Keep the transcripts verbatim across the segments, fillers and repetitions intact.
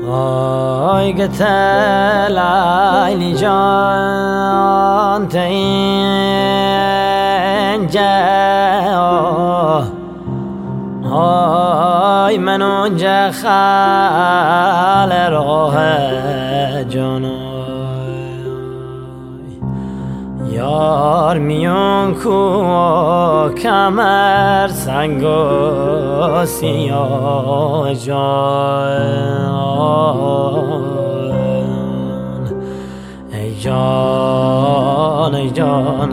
آی گته لیلی جان تینجا آی من اونجا خال راه جانای یار میون کو کمر سنگ و سیاه جان ای جان ای جان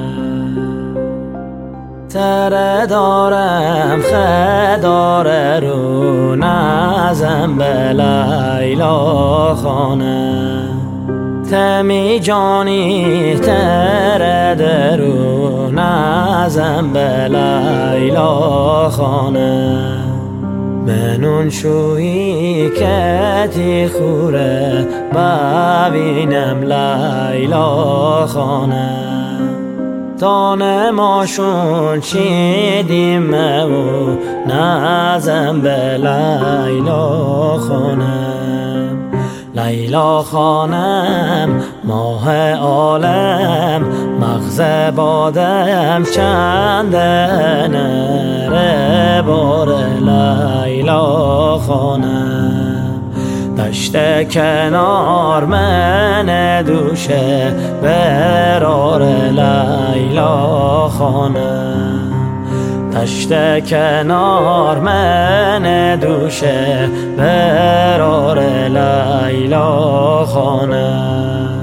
تره دارم خداره رو نزم به لیلا خانه تمی جانی تره درو نزم به لیلا خانه منون شویی کتی خوره ببینم لیلا خانه تانه ماشون چیدیم او نزم به لیلا خانم لیلا خانم ماه عالم مغز بادم چنده نره بار لیلا خانم دشت کنار من دوشه برار لیلا خانم دشت کنار من دوشه برار لیلا خانم